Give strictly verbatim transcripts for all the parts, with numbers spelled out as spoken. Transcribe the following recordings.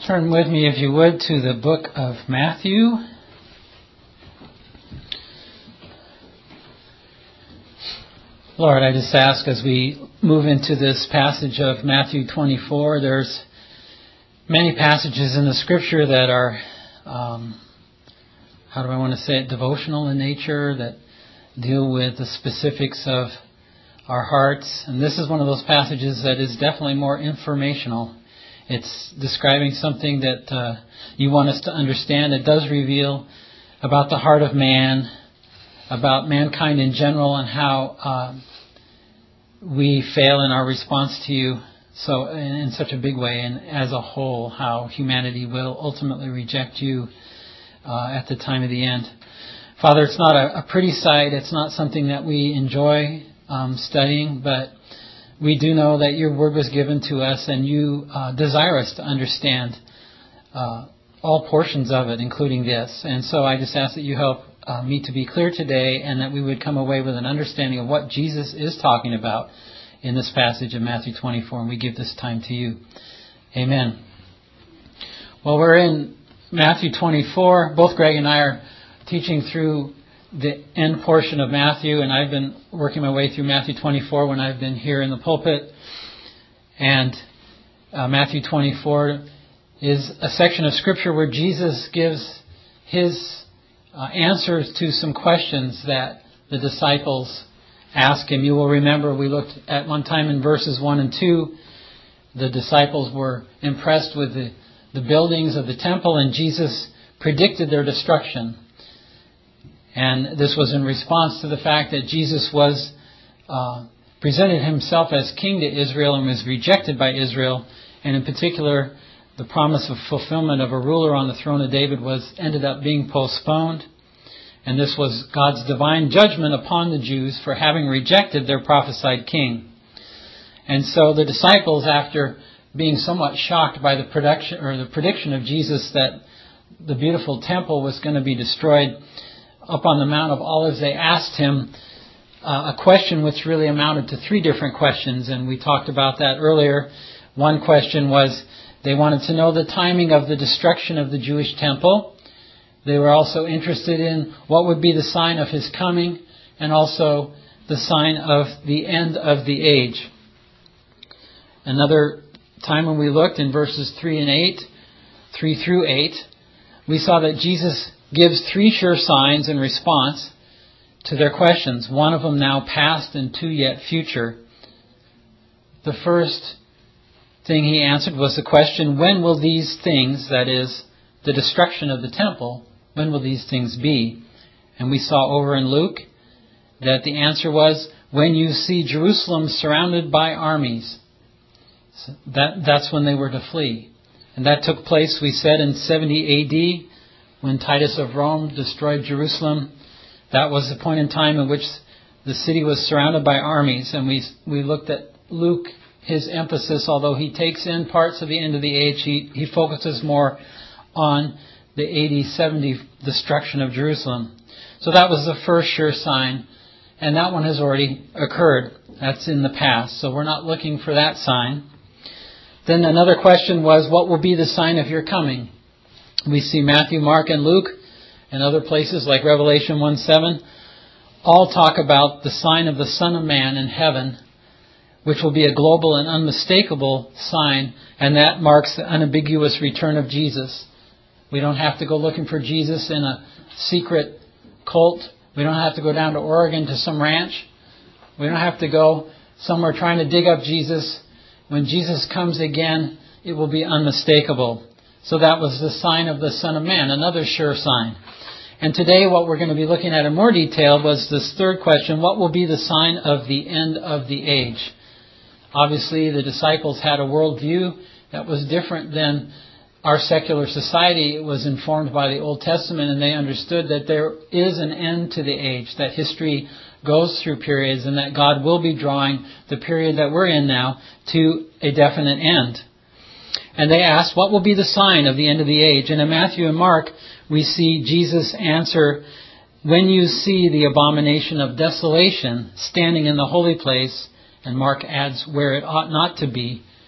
Turn with me, if you would, to the book of Matthew. Lord, I just ask as we move into this passage of Matthew twenty-four, there's many passages in the Scripture that are, um, how do I want to say it, devotional in nature, that deal with the specifics of our hearts. And this is one of those passages that is definitely more informational. It's describing something that uh, you want us to understand. It does reveal about the heart of man, about mankind in general, and how uh, we fail in our response to you so in, in such a big way, and as a whole, how humanity will ultimately reject you uh, at the time of the end. Father, it's not a, a pretty sight. It's not something that we enjoy um, studying, but we do know that your word was given to us, and you uh, desire us to understand uh, all portions of it, including this. And so I just ask that you help uh, me to be clear today, and that we would come away with an understanding of what Jesus is talking about in this passage of Matthew twenty-four. And we give this time to you. Amen. Well, we're in Matthew twenty-four. Both Greg and I are teaching through the end portion of Matthew, and I've been working my way through Matthew twenty-four when I've been here in the pulpit. And uh, Matthew twenty-four is a section of Scripture where Jesus gives his uh, answers to some questions that the disciples ask him. You will remember we looked at one time in verses one and two. The disciples were impressed with the, the buildings of the temple, and Jesus predicted their destruction. And this was in response to the fact that Jesus was uh, presented himself as king to Israel and was rejected by Israel. And in particular, the promise of fulfillment of a ruler on the throne of David was ended up being postponed. And this was God's divine judgment upon the Jews for having rejected their prophesied king. And so the disciples, after being somewhat shocked by the production or the prediction of Jesus that the beautiful temple was going to be destroyed, up on the Mount of Olives, they asked him uh, a question which really amounted to three different questions, and we talked about that earlier. One question was they wanted to know the timing of the destruction of the Jewish temple. They were also interested in what would be the sign of his coming, and also the sign of the end of the age. Another time when we looked in verses three and eight, three through eight, we saw that Jesus gives three sure signs in response to their questions. One of them now past and two yet future. The first thing he answered was the question, when will these things, that is, the destruction of the temple, when will these things be? And we saw over in Luke that the answer was, when you see Jerusalem surrounded by armies. So that, that's when they were to flee. And that took place, we said, in seventy A D, when Titus of Rome destroyed Jerusalem. That was the point in time in which the city was surrounded by armies. And we we looked at Luke, his emphasis, although he takes in parts of the end of the age, he, he focuses more on the A D seventy destruction of Jerusalem. So that was the first sure sign. And that one has already occurred. That's in the past. So we're not looking for that sign. Then another question was, what will be the sign of your coming? We see Matthew, Mark, and Luke, and other places like Revelation one seven, all talk about the sign of the Son of Man in heaven, which will be a global and unmistakable sign, and that marks the unambiguous return of Jesus. We don't have to go looking for Jesus in a secret cult. We don't have to go down to Oregon to some ranch. We don't have to go somewhere trying to dig up Jesus. When Jesus comes again, it will be unmistakable. So that was the sign of the Son of Man, another sure sign. And today what we're going to be looking at in more detail was this third question, what will be the sign of the end of the age? Obviously, the disciples had a worldview that was different than our secular society. It was informed by the Old Testament, and they understood that there is an end to the age, that history goes through periods, and that God will be drawing the period that we're in now to a definite end. And they asked, what will be the sign of the end of the age? And in Matthew and Mark, we see Jesus answer, when you see the abomination of desolation standing in the holy place, and Mark adds, where it ought not to be,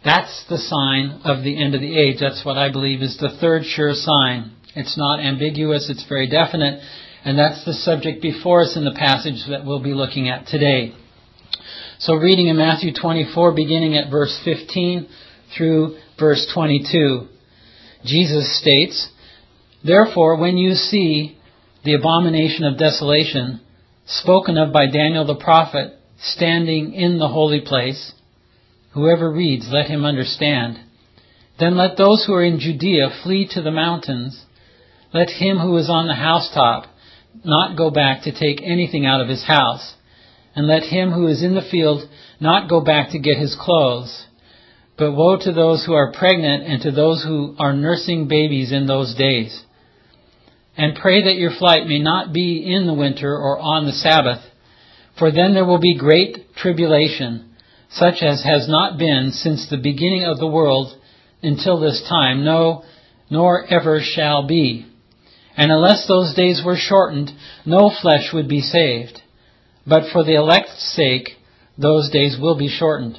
That's the sign of the end of the age. That's what I believe is the third sure sign. It's not ambiguous, it's very definite, and that's the subject before us in the passage that we'll be looking at today. So reading in Matthew twenty-four, beginning at verse fifteen through verse twenty-two, Jesus states, "Therefore, when you see the abomination of desolation, spoken of by Daniel the prophet, standing in the holy place, whoever reads, let him understand. Then let those who are in Judea flee to the mountains. Let him who is on the housetop not go back to take anything out of his house. And let him who is in the field not go back to get his clothes. But woe to those who are pregnant and to those who are nursing babies in those days. And pray that your flight may not be in the winter or on the Sabbath, for then there will be great tribulation, such as has not been since the beginning of the world until this time, no, nor ever shall be. And unless those days were shortened, no flesh would be saved. But for the elect's sake, those days will be shortened."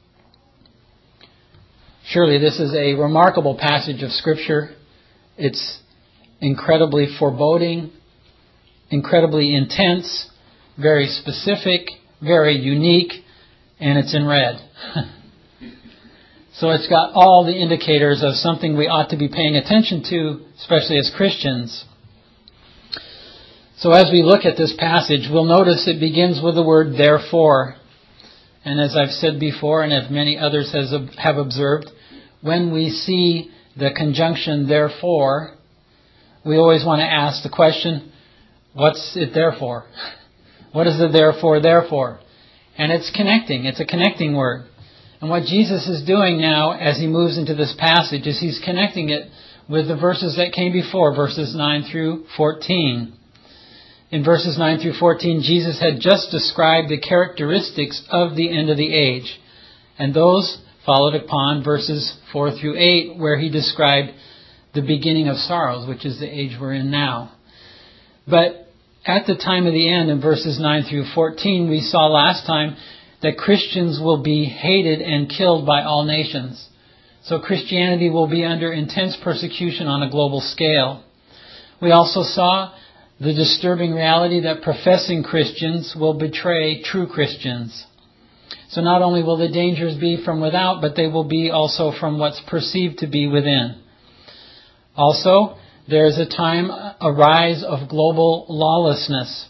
Surely this is a remarkable passage of Scripture. It's incredibly foreboding, incredibly intense, very specific, very unique, and it's in red. So it's got all the indicators of something we ought to be paying attention to, especially as Christians. So as we look at this passage, we'll notice it begins with the word therefore. And as I've said before, and as many others has, have observed, when we see the conjunction therefore, we always want to ask the question, what's it there for? What is the therefore there for? And it's connecting. It's a connecting word. And what Jesus is doing now as he moves into this passage is he's connecting it with the verses that came before, verses nine through fourteen. In verses nine through fourteen, Jesus had just described the characteristics of the end of the age. And those followed upon verses four through eight, where he described the beginning of sorrows, which is the age we're in now. But at the time of the end, in verses nine through fourteen, we saw last time that Christians will be hated and killed by all nations. So Christianity will be under intense persecution on a global scale. We also saw the disturbing reality that professing Christians will betray true Christians. So not only will the dangers be from without, but they will be also from what's perceived to be within. Also, there is a time, a rise of global lawlessness.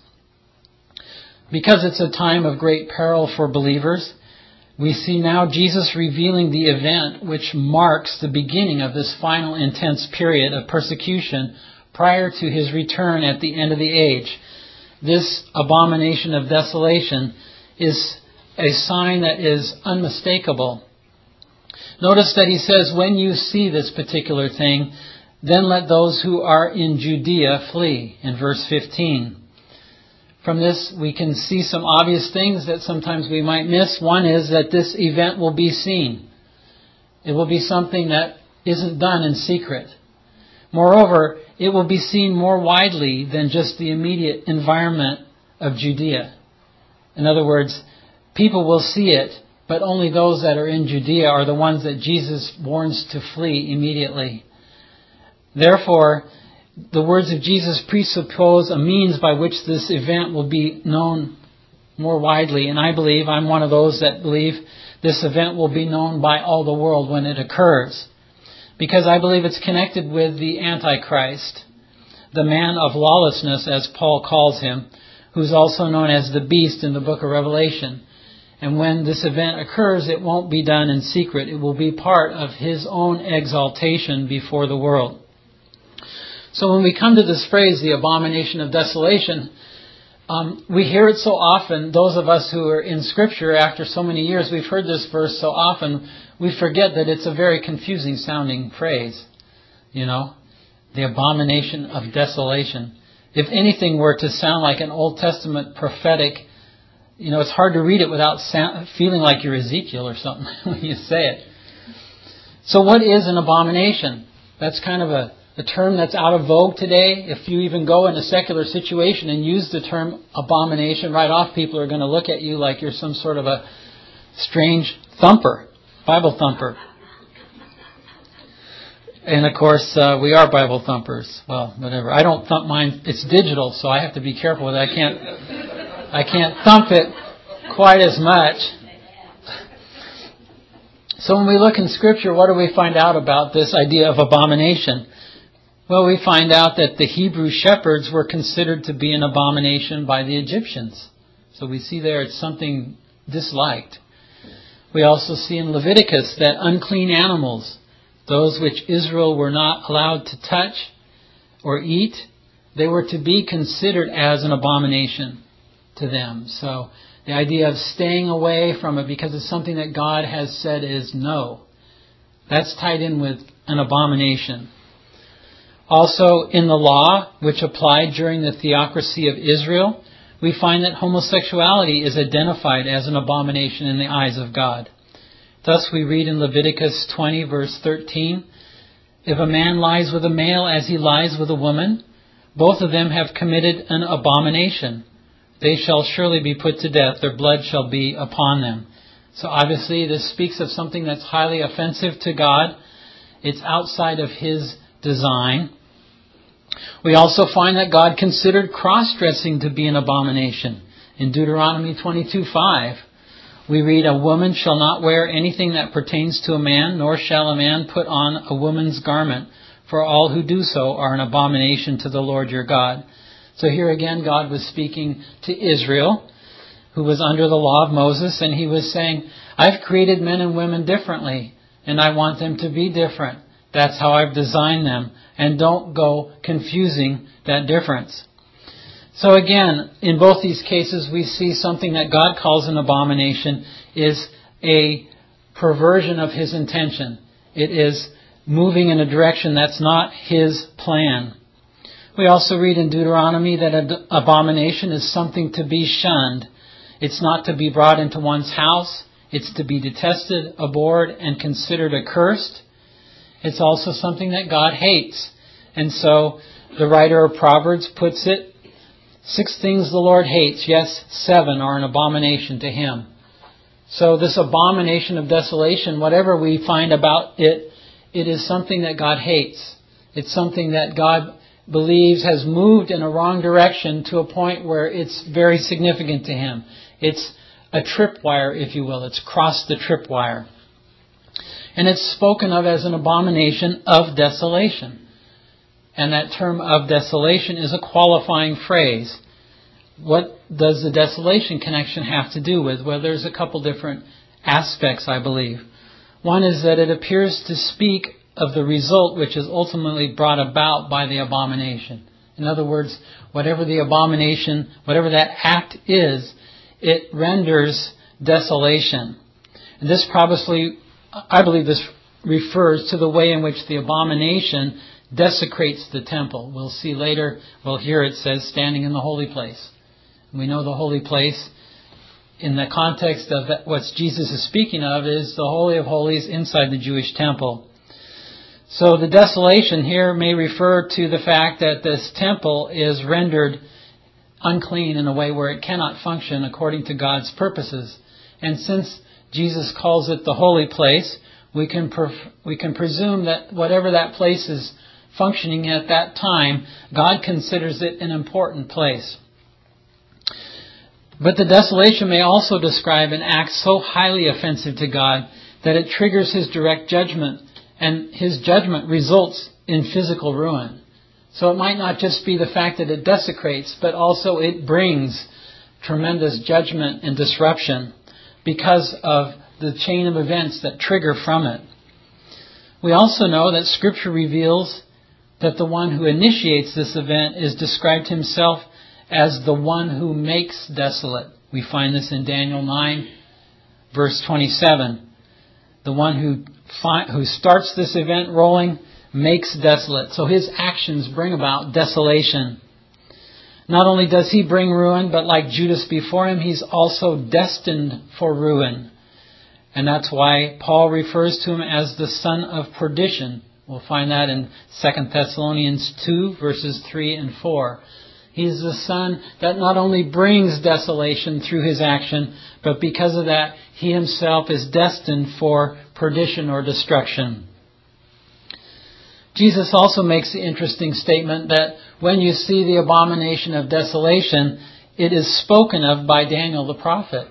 Because it's a time of great peril for believers, we see now Jesus revealing the event which marks the beginning of this final intense period of persecution prior to his return at the end of the age. This abomination of desolation is a sign that is unmistakable. Notice that he says, when you see this particular thing, then let those who are in Judea flee, in verse fifteen. From this, we can see some obvious things that sometimes we might miss. One is that this event will be seen. It will be something that isn't done in secret. Moreover, it will be seen more widely than just the immediate environment of Judea. In other words, people will see it, but only those that are in Judea are the ones that Jesus warns to flee immediately. Therefore, the words of Jesus presuppose a means by which this event will be known more widely. And I believe, I'm one of those that believe this event will be known by all the world when it occurs. Because I believe it's connected with the Antichrist, the man of lawlessness, as Paul calls him, who's also known as the beast in the book of Revelation. And when this event occurs, it won't be done in secret. It will be part of his own exaltation before the world. So when we come to this phrase, the abomination of desolation, um, we hear it so often. Those of us who are in Scripture after so many years, we've heard this verse so often, we forget that it's a very confusing sounding phrase. You know, the abomination of desolation. If anything were to sound like an Old Testament prophetic, you know, it's hard to read it without sound, feeling like you're Ezekiel or something when you say it. So what is an abomination? That's kind of a The term that's out of vogue today. If you even go in a secular situation and use the term abomination, right off people are going to look at you like you're some sort of a strange thumper, Bible thumper. And of course, uh, we are Bible thumpers. Well, whatever. I don't thump mine. It's digital, so I have to be careful with it. I can't, I can't thump it quite as much. So when we look in Scripture, what do we find out about this idea of abomination? Well, we find out that the Hebrew shepherds were considered to be an abomination by the Egyptians. So we see there it's something disliked. We also see in Leviticus that unclean animals, those which Israel were not allowed to touch or eat, they were to be considered as an abomination to them. So the idea of staying away from it because it's something that God has said is no. That's tied in with an abomination. Also in the law, which applied during the theocracy of Israel, we find that homosexuality is identified as an abomination in the eyes of God. Thus we read in Leviticus twenty verse thirteen, if a man lies with a male as he lies with a woman, both of them have committed an abomination. They shall surely be put to death, their blood shall be upon them. So obviously this speaks of something that's highly offensive to God. It's outside of His design. We also find that God considered cross-dressing to be an abomination. In Deuteronomy twenty-two five, we read, a woman shall not wear anything that pertains to a man, nor shall a man put on a woman's garment, for all who do so are an abomination to the Lord your God. So here again, God was speaking to Israel, who was under the law of Moses, and He was saying, I've created men and women differently, and I want them to be different. That's how I've designed them. And don't go confusing that difference. So again, in both these cases, we see something that God calls an abomination is a perversion of His intention. It is moving in a direction that's not His plan. We also read in Deuteronomy that an abomination is something to be shunned. It's not to be brought into one's house. It's to be detested, abhorred, and considered accursed. It's also something that God hates. And so the writer of Proverbs puts it, six things the Lord hates, yes, seven are an abomination to Him. So this abomination of desolation, whatever we find about it, it is something that God hates. It's something that God believes has moved in a wrong direction to a point where it's very significant to Him. It's a tripwire, if you will. It's crossed the tripwire. And it's spoken of as an abomination of desolation. And that term of desolation is a qualifying phrase. What does the desolation connection have to do with? Well, there's a couple different aspects, I believe. One is that it appears to speak of the result which is ultimately brought about by the abomination. In other words, whatever the abomination, whatever that act is, it renders desolation. And this probably, I believe this refers to the way in which the abomination desecrates the temple. We'll see later, well here it says standing in the holy place. We know the holy place in the context of what Jesus is speaking of is the Holy of Holies inside the Jewish temple. So the desolation here may refer to the fact that this temple is rendered unclean in a way where it cannot function according to God's purposes. And since Jesus calls it the holy place, we can pre- we can presume that whatever that place is functioning at that time, God considers it an important place. But the desolation may also describe an act so highly offensive to God that it triggers His direct judgment, and His judgment results in physical ruin. So it might not just be the fact that it desecrates, but also it brings tremendous judgment and disruption because of the chain of events that trigger from it. We also know that Scripture reveals that the one who initiates this event is described himself as the one who makes desolate. We find this in Daniel nine, verse twenty-seven. The one who fi- who starts this event rolling makes desolate. So His actions bring about desolation. Not only does He bring ruin, but like Judas before him, He's also destined for ruin. And that's why Paul refers to Him as the son of perdition. We'll find that in Second Thessalonians two, verses three and four. He's the son that not only brings desolation through His action, but because of that, He Himself is destined for perdition or destruction. Jesus also makes the interesting statement that when you see the abomination of desolation, it is spoken of by Daniel the prophet.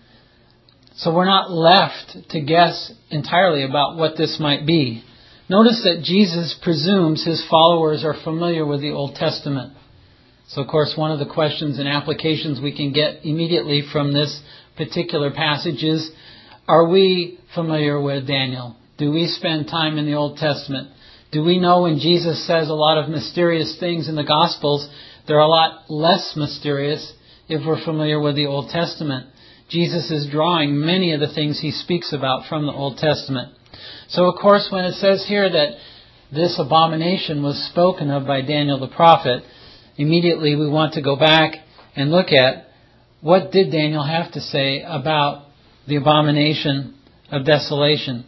So we're not left to guess entirely about what this might be. Notice that Jesus presumes his followers are familiar with the Old Testament. So, of course, one of the questions and applications we can get immediately from this particular passage is, are we familiar with Daniel? Do we spend time in the Old Testament? Do we know when Jesus says a lot of mysterious things in the Gospels, they're a lot less mysterious if we're familiar with the Old Testament? Jesus is drawing many of the things he speaks about from the Old Testament. So, of course, when it says here that this abomination was spoken of by Daniel the prophet, immediately we want to go back and look at what did Daniel have to say about the abomination of desolation.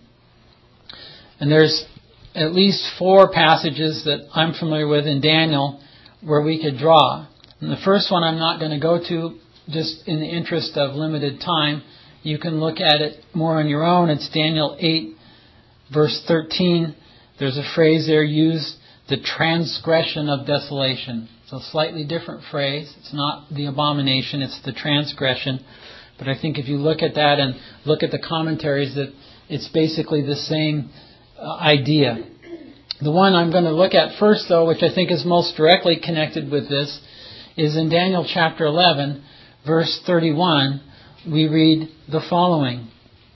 And there's at least four passages that I'm familiar with in Daniel where we could draw. And the first one I'm not going to go to just in the interest of limited time. You can look at it more on your own. It's Daniel eight, verse thirteen. There's a phrase there used, the transgression of desolation. It's a slightly different phrase. It's not the abomination, it's the transgression. But I think if you look at that and look at the commentaries, that it's basically the same uh, idea. The one I'm going to look at first, though, which I think is most directly connected with this, is in Daniel chapter eleven, verse thirty-one. We read the following.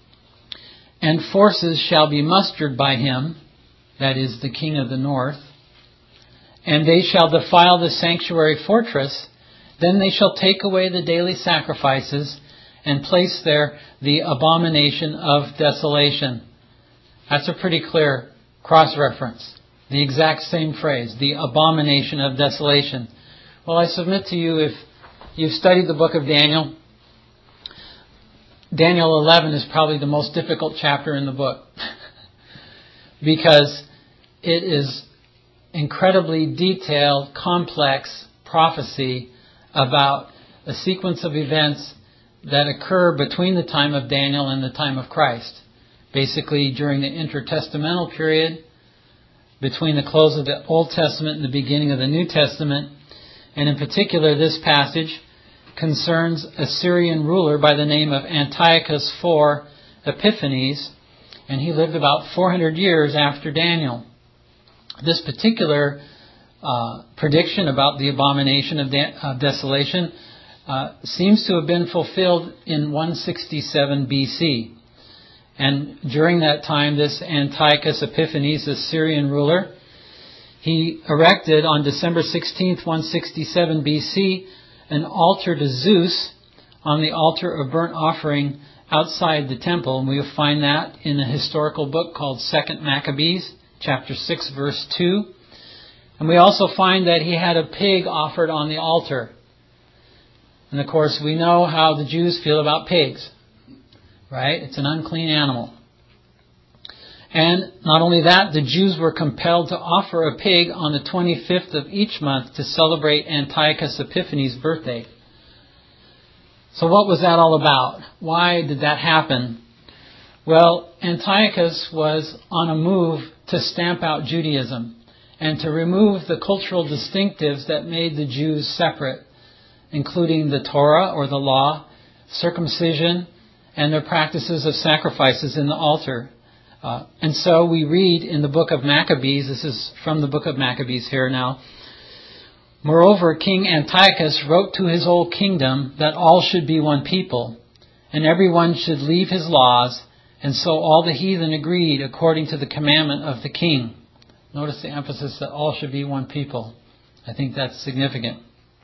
And forces shall be mustered by him, that is the king of the north, and they shall defile the sanctuary fortress. Then they shall take away the daily sacrifices and place there the abomination of desolation. That's a pretty clear cross-reference. The exact same phrase, the abomination of desolation. Well, I submit to you, if you've studied the book of Daniel, Daniel eleven is probably the most difficult chapter in the book because it is incredibly detailed, complex prophecy about a sequence of events that occur between the time of Daniel and the time of Christ. Basically, during the intertestamental period, between the close of the Old Testament and the beginning of the New Testament. And in particular, this passage concerns a Syrian ruler by the name of Antiochus the Fourth Epiphanes, and he lived about four hundred years after Daniel. This particular uh, prediction about the abomination of, de- of desolation uh, seems to have been fulfilled in one sixty-seven B C. And during that time, this Antiochus Epiphanes, the Syrian ruler, he erected on December sixteenth, one sixty-seven B C, an altar to Zeus on the altar of burnt offering outside the temple. And we'll find that in a historical book called Second Maccabees, chapter six, verse two. And we also find that he had a pig offered on the altar. And of course, we know how the Jews feel about pigs, right? It's an unclean animal. And not only that, the Jews were compelled to offer a pig on the twenty-fifth of each month to celebrate Antiochus Epiphanes' birthday. So what was that all about? Why did that happen? Well, Antiochus was on a move to stamp out Judaism and to remove the cultural distinctives that made the Jews separate, including the Torah or the law, circumcision, and their practices of sacrifices in the altar. Uh, and so we read in the book of Maccabees, this is from the book of Maccabees here now, moreover, King Antiochus wrote to his whole kingdom that all should be one people, and everyone should leave his laws, and so all the heathen agreed according to the commandment of the king. Notice the emphasis that all should be one people. I think that's significant.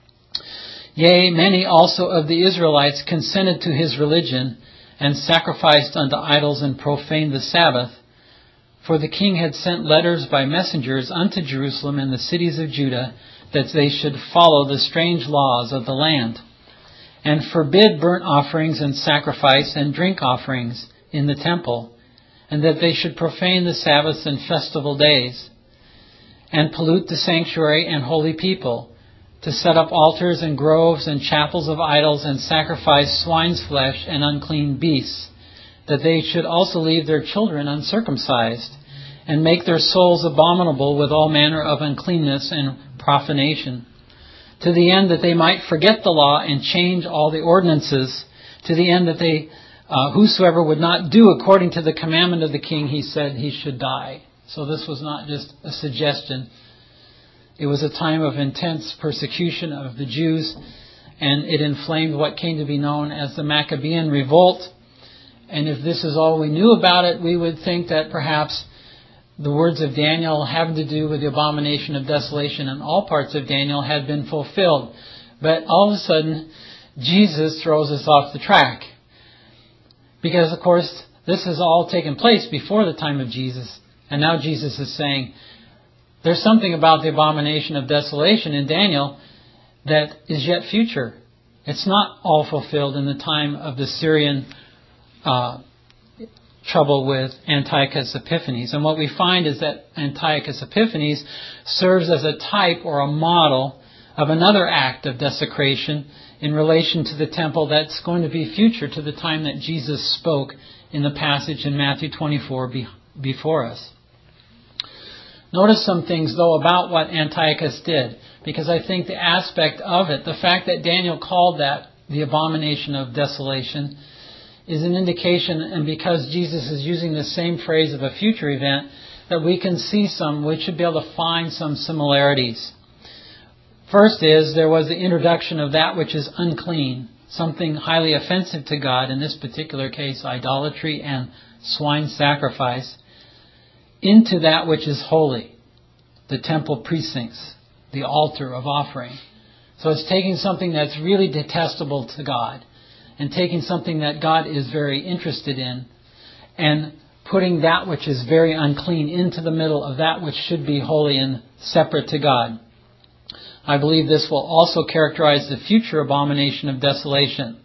Yea, many also of the Israelites consented to his religion, and sacrificed unto idols and profaned the Sabbath. For the king had sent letters by messengers unto Jerusalem and the cities of Judah, that they should follow the strange laws of the land, and forbid burnt offerings and sacrifice and drink offerings in the temple, and that they should profane the Sabbaths and festival days, and pollute the sanctuary and holy people, to set up altars and groves and chapels of idols and sacrifice swine's flesh and unclean beasts, that they should also leave their children uncircumcised, and make their souls abominable with all manner of uncleanness and profanation, to the end that they might forget the law and change all the ordinances, to the end that they, uh, whosoever would not do according to the commandment of the king, he said he should die. So this was not just a suggestion. It was a time of intense persecution of the Jews, and it inflamed what came to be known as the Maccabean Revolt. And if this is all we knew about it, we would think that perhaps the words of Daniel having to do with the abomination of desolation in all parts of Daniel had been fulfilled. But all of a sudden, Jesus throws us off the track. Because, of course, this has all taken place before the time of Jesus. And now Jesus is saying, there's something about the abomination of desolation in Daniel that is yet future. It's not all fulfilled in the time of the Syrian uh, trouble with Antiochus Epiphanes. And what we find is that Antiochus Epiphanes serves as a type or a model of another act of desecration in relation to the temple that's going to be future to the time that Jesus spoke in the passage in Matthew twenty-four be, before us. Notice some things, though, about what Antiochus did, because I think the aspect of it, the fact that Daniel called that the abomination of desolation, is an indication, and because Jesus is using the same phrase of a future event, that we can see some, we should be able to find some similarities. First is, there was the introduction of that which is unclean, something highly offensive to God, in this particular case, idolatry and swine sacrifice, into that which is holy, the temple precincts, the altar of offering. So it's taking something that's really detestable to God and taking something that God is very interested in and putting that which is very unclean into the middle of that which should be holy and separate to God. I believe this will also characterize the future abomination of desolation.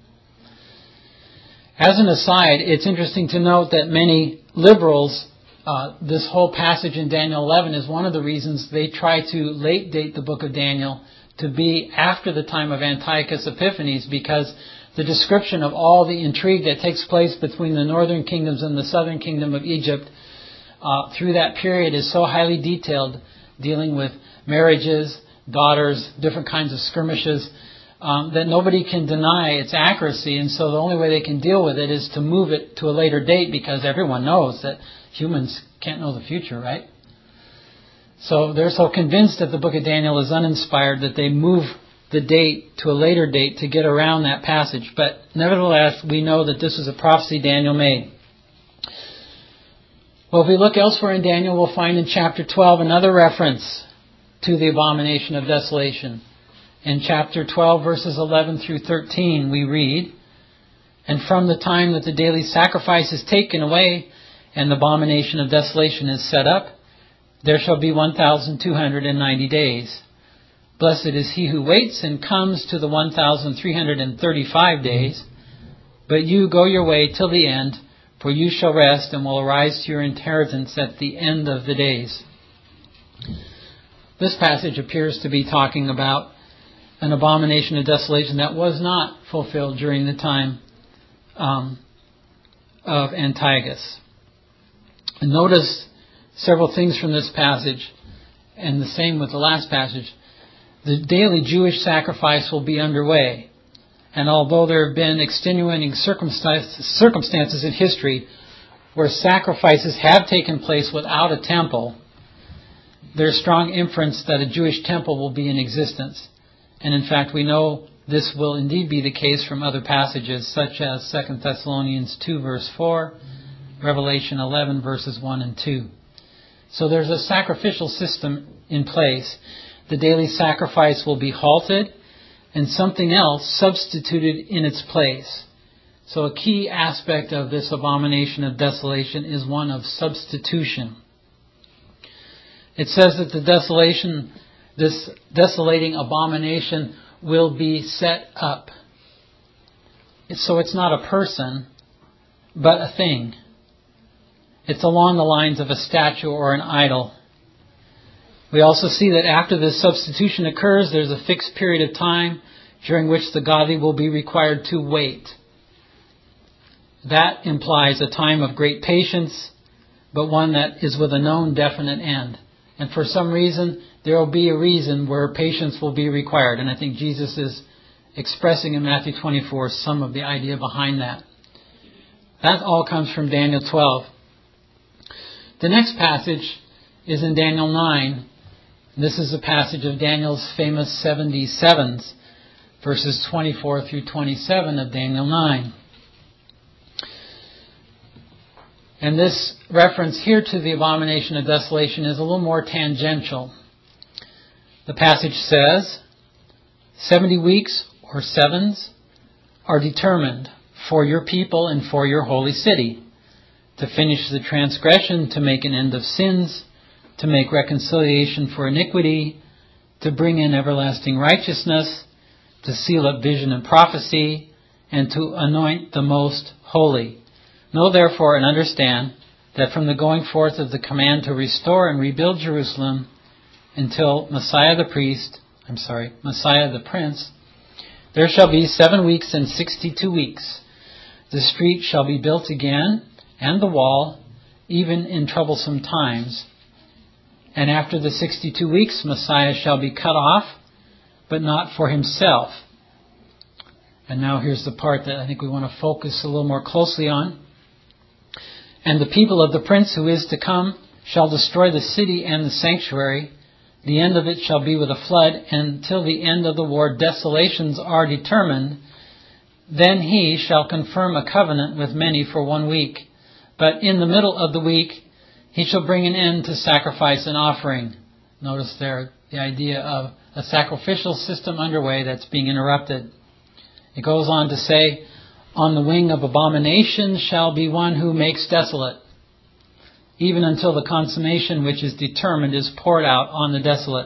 As an aside, it's interesting to note that many liberals, uh, this whole passage in Daniel eleven is one of the reasons they try to late date the book of Daniel to be after the time of Antiochus Epiphanes, because the description of all the intrigue that takes place between the northern kingdoms and the southern kingdom of Egypt uh, through that period is so highly detailed, dealing with marriages, daughters, different kinds of skirmishes, um, that nobody can deny its accuracy. And so the only way they can deal with it is to move it to a later date, because everyone knows that humans can't know the future, right? So they're so convinced that the book of Daniel is uninspired that they move the date to a later date to get around that passage. But nevertheless, we know that this is a prophecy Daniel made. Well, if we look elsewhere in Daniel, we'll find in chapter twelve another reference to the abomination of desolation. In chapter twelve, verses eleven through thirteen, we read, "And from the time that the daily sacrifice is taken away, and the abomination of desolation is set up, there shall be one thousand two hundred ninety days. Blessed is he who waits and comes to the one thousand three hundred thirty-five days. But you go your way till the end, for you shall rest and will arise to your inheritance at the end of the days." This passage appears to be talking about an abomination of desolation that was not fulfilled during the time um, of Antiochus. And notice several things from this passage, and the same with the last passage. The daily Jewish sacrifice will be underway. And although there have been extenuating circumstances in history where sacrifices have taken place without a temple, there's strong inference that a Jewish temple will be in existence. And in fact, we know this will indeed be the case from other passages, such as Second Thessalonians two, verse four, Revelation eleven, verses one and two. So there's a sacrificial system in place. The daily sacrifice will be halted and something else substituted in its place. So a key aspect of this abomination of desolation is one of substitution. It says that the desolation, this desolating abomination will be set up. So it's not a person, but a thing. It's along the lines of a statue or an idol. We also see that after this substitution occurs, there's a fixed period of time during which the godly will be required to wait. That implies a time of great patience, but one that is with a known definite end. And for some reason, there will be a reason where patience will be required. And I think Jesus is expressing in Matthew twenty-four some of the idea behind that. That all comes from Daniel twelve. The next passage is in Daniel nine. This is a passage of Daniel's famous seventy sevens, verses twenty-four through twenty-seven of Daniel nine. And this reference here to the abomination of desolation is a little more tangential. The passage says, seventy weeks or sevens are determined for your people and for your holy city, to finish the transgression, to make an end of sins, to make reconciliation for iniquity, to bring in everlasting righteousness, to seal up vision and prophecy, and to anoint the most holy. Know therefore and understand that from the going forth of the command to restore and rebuild Jerusalem until Messiah the priest, I'm sorry, Messiah the prince, there shall be seven weeks and sixty-two weeks. The street shall be built again, and the wall, even in troublesome times. And after the sixty-two weeks, Messiah shall be cut off, but not for himself. And now here's the part that I think we want to focus a little more closely on. And the people of the prince who is to come shall destroy the city and the sanctuary. The end of it shall be with a flood, and till the end of the war desolations are determined. Then he shall confirm a covenant with many for one week. But in the middle of the week he shall bring an end to sacrifice and offering. Notice there the idea of a sacrificial system underway that's being interrupted. It goes on to say, on the wing of abomination shall be one who makes desolate, even until the consummation which is determined is poured out on the desolate.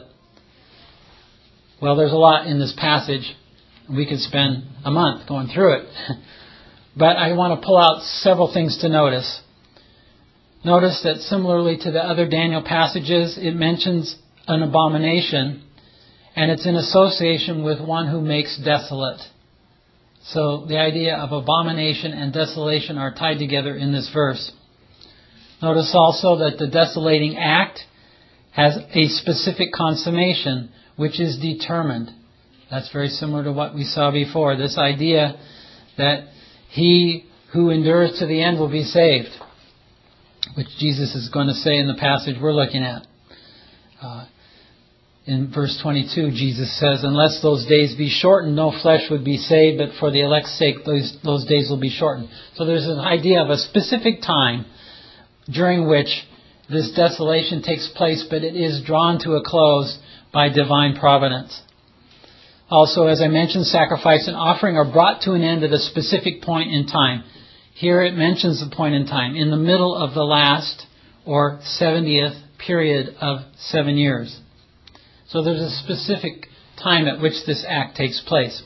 Well, there's a lot in this passage. We could spend a month going through it. But I want to pull out several things to notice. Notice that similarly to the other Daniel passages, it mentions an abomination, and it's in association with one who makes desolate. So the idea of abomination and desolation are tied together in this verse. Notice also that the desolating act has a specific consummation, which is determined. That's very similar to what we saw before. This idea that he who endures to the end will be saved, which Jesus is going to say in the passage we're looking at. Uh, in verse twenty-two, Jesus says, unless those days be shortened, no flesh would be saved, but for the elect's sake, those, those days will be shortened. So there's an idea of a specific time during which this desolation takes place, but it is drawn to a close by divine providence. Also, as I mentioned, sacrifice and offering are brought to an end at a specific point in time. Here it mentions the point in time, in the middle of the last or seventieth period of seven years. So there's a specific time at which this act takes place.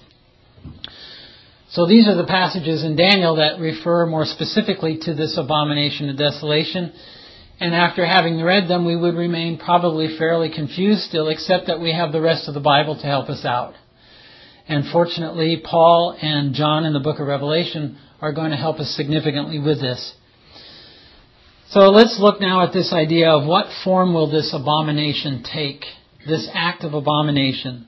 So these are the passages in Daniel that refer more specifically to this abomination of desolation. And after having read them, we would remain probably fairly confused still, except that we have the rest of the Bible to help us out. And fortunately, Paul and John in the book of Revelation are going to help us significantly with this. So let's look now at this idea of what form will this abomination take, this act of abomination.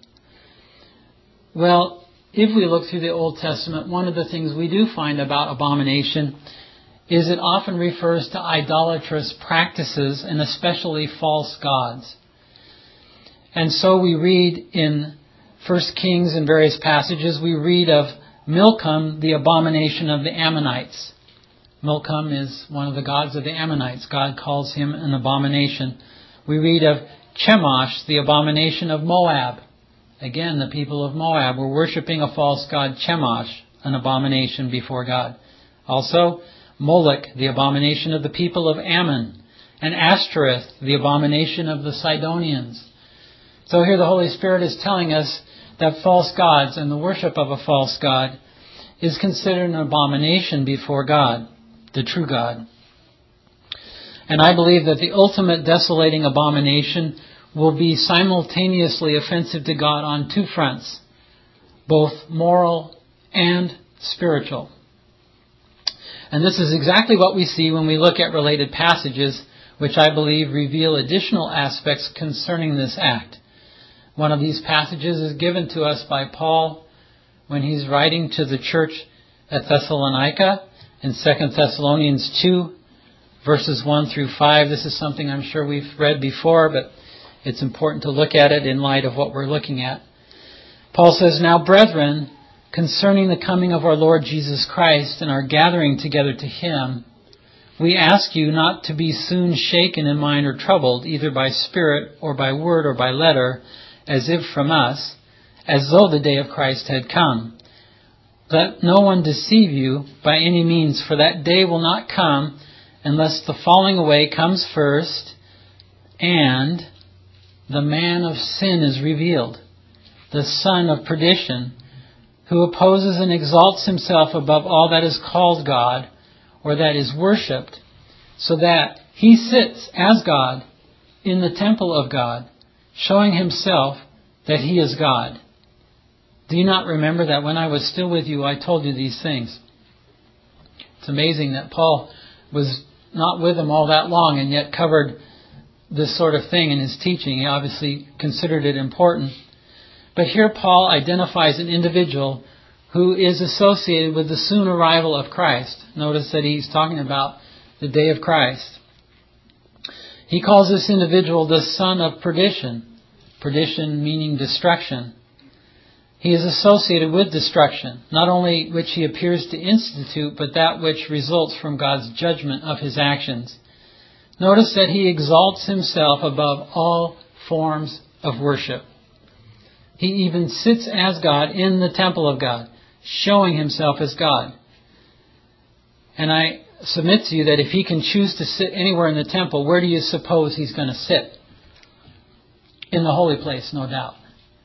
Well, if we look through the Old Testament, one of the things we do find about abomination is it often refers to idolatrous practices and especially false gods. And so we read in First Kings and various passages, we read of Milcom, the abomination of the Ammonites. Milcom is one of the gods of the Ammonites. God calls him an abomination. We read of Chemosh, the abomination of Moab. Again, the people of Moab were worshipping a false god, Chemosh, an abomination before God. Also, Moloch, the abomination of the people of Ammon, and Ashtoreth, the abomination of the Sidonians. So here the Holy Spirit is telling us that false gods and the worship of a false god is considered an abomination before God, the true God. And I believe that the ultimate desolating abomination will be simultaneously offensive to God on two fronts, both moral and spiritual. And this is exactly what we see when we look at related passages, which I believe reveal additional aspects concerning this act. One of these passages is given to us by Paul when he's writing to the church at Thessalonica in Second Thessalonians two, verses one through five. This is something I'm sure we've read before, but it's important to look at it in light of what we're looking at. Paul says, "Now, brethren, concerning the coming of our Lord Jesus Christ and our gathering together to Him, we ask you not to be soon shaken in mind or troubled, either by spirit or by word or by letter, as if from us, as though the day of Christ had come. Let no one deceive you by any means, for that day will not come unless the falling away comes first, and the man of sin is revealed, the son of perdition, who opposes and exalts himself above all that is called God, or that is worshipped, so that he sits as God in the temple of God, showing himself that he is God. Do you not remember that when I was still with you, I told you these things?" It's amazing that Paul was not with them all that long and yet covered this sort of thing in his teaching. He obviously considered it important. But here Paul identifies an individual who is associated with the soon arrival of Christ. Notice that he's talking about the day of Christ. He calls this individual the son of perdition. Perdition meaning destruction. He is associated with destruction, not only which he appears to institute, but that which results from God's judgment of his actions. Notice that he exalts himself above all forms of worship. He even sits as God in the temple of God, showing himself as God. And I submit to you that if he can choose to sit anywhere in the temple, where do you suppose he's going to sit? In the holy place, no doubt.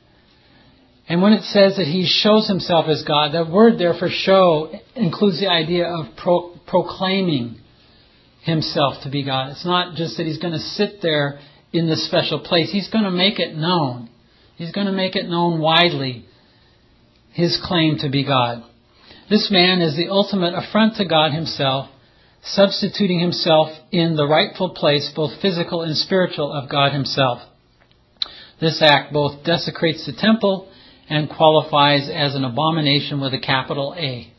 And when it says that he shows himself as God, the word there for show includes the idea of pro- proclaiming himself to be God. It's not just that he's going to sit there in this special place. He's going to make it known. He's going to make it known widely, his claim to be God. This man is the ultimate affront to God himself, substituting himself in the rightful place, both physical and spiritual, of God himself. This act both desecrates the temple and qualifies as an abomination with a capital A.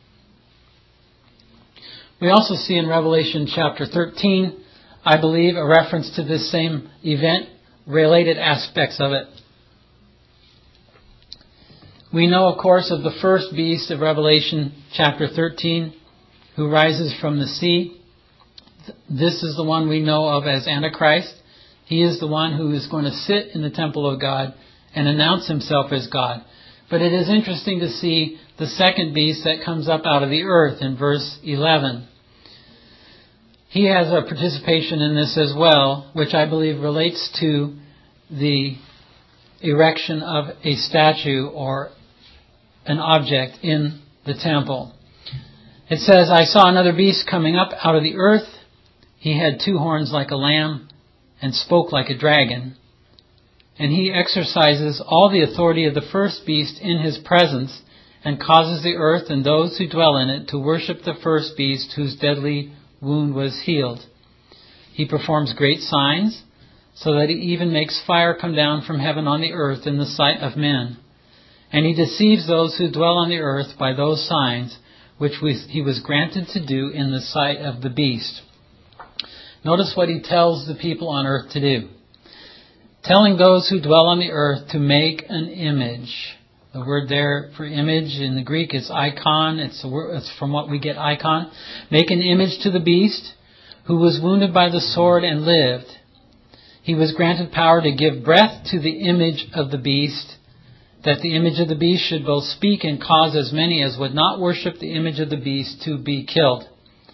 We also see in Revelation chapter thirteen, I believe, a reference to this same event, related aspects of it. We know, of course, of the first beast of Revelation chapter thirteen, who rises from the sea. This is the one we know of as Antichrist. He is the one who is going to sit in the temple of God and announce himself as God. But it is interesting to see the second beast that comes up out of the earth in verse eleven. He has a participation in this as well, which I believe relates to the erection of a statue or an object in the temple. It says, "I saw another beast coming up out of the earth. He had two horns like a lamb and spoke like a dragon. And he exercises all the authority of the first beast in his presence and causes the earth and those who dwell in it to worship the first beast whose deadly wound was healed. He performs great signs, so that he even makes fire come down from heaven on the earth in the sight of men. And he deceives those who dwell on the earth by those signs which he was granted to do in the sight of the beast." Notice what he tells the people on earth to do. Telling those who dwell on the earth to make an image. The word there for image in the Greek is icon. It's, a word, it's from what we get icon. Make an image to the beast who was wounded by the sword and lived. He was granted power to give breath to the image of the beast, that the image of the beast should both speak and cause as many as would not worship the image of the beast to be killed.